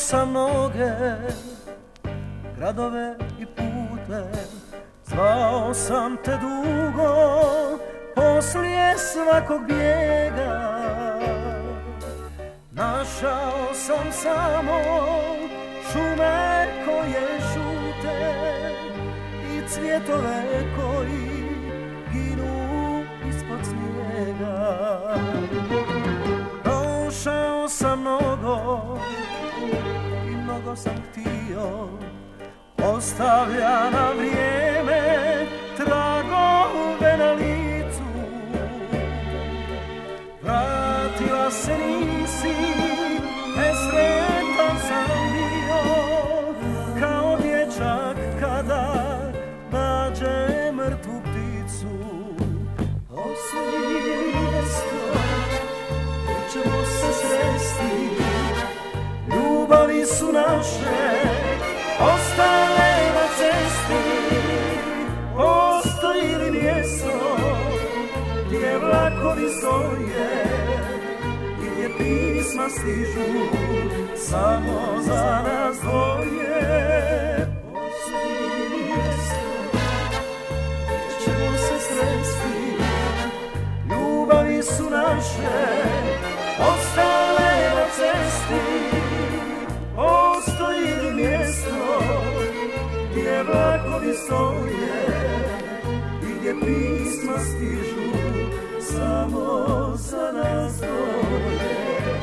sam mnoge gradove i pute, zvao sam te dugo poslije svakog bijega. Našao sam samo šume koje šute i cvjetove koji ginu ispod snijega. Prošao sam mnogo i mnogo sam htio, ostavlja na vrijeme tragove na licu. Vratila se nisi, nesretan sam bio, kao dječak kada nađe mrtvu pticu. Poslije mjesto, gdje ćemo se sresti, ljubavi su naše ostale na cesti. Postoji li mjesto gdje vlakovi stoje i gdje pisma stižu samo za nas dvoje? Postoji li mjesto gdje ćemo se sresti, ljubavi su naše ostale na cesti. Postoji li mjesto gdje vlakovi stoje i gdje pisma stižu samo za nas dvoje?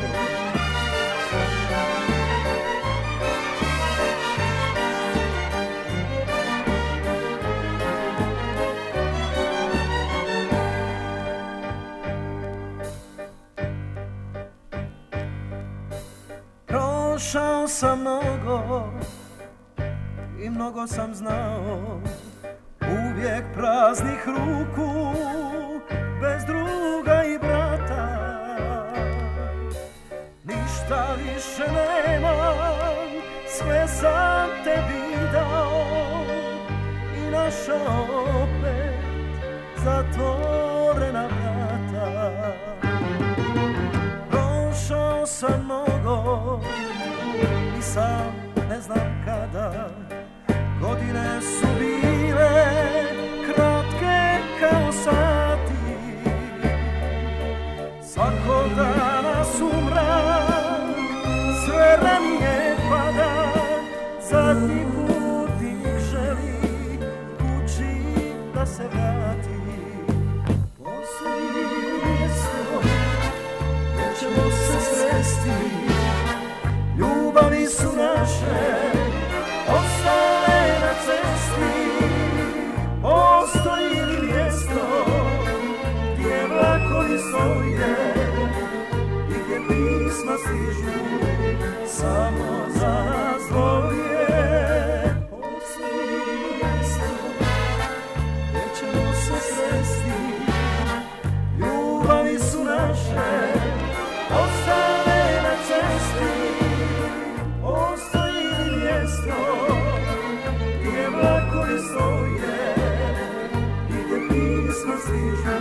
Prošao sam mnogo i mnogo sam znao, uvijek praznih ruku, bez druga i brata. Ništa više nemam, sve sam tebi dao i našao opet zatvorena vrata. Prošao sam mnogo i sam ne znam kada, godine su bile kratke kao sati. Svakog dana sumrak sve ranije pada, zadnji putnik želi kući da se vrati. Poslije mjesto gdje ćemo se sresti, ljubavi su naše ostale na cesti. Postoji li mjesto gdje vlakovi stoje i gdje pisma stižu samo za nas dvoje? Postoji li mjesto gdje ćemo se sresti, ljubavi su naše ostale na cesti. Postoji li mjesto gdje vlakovi stoje i gdje pisma stižu